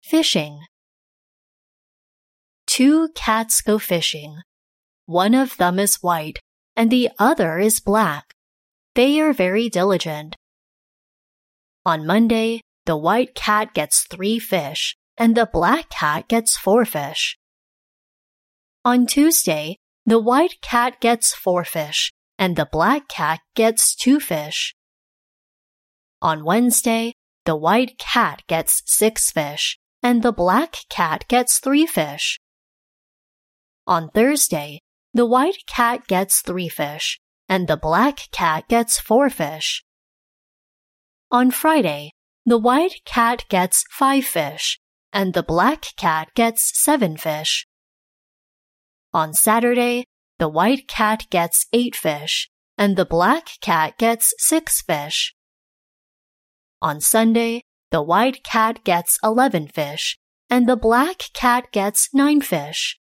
Fishing. 2 cats go fishing. One of them is white, and the other is black. They are very diligent. On Monday, the white cat gets 3 fish, and the black cat gets 4 fish. On Tuesday, the white cat gets 4 fish, and the black cat gets 2 fish. On Wednesday, the white cat gets 6 fish, and the black cat gets 3 fish. On Thursday, the white cat gets 3 fish, and the black cat gets 4 fish. On Friday, the white cat gets 5 fish, and the black cat gets 7 fish. On Saturday, the white cat gets 8 fish, and the black cat gets 6 fish. On Sunday, the white cat gets 11 fish, and the black cat gets 9 fish.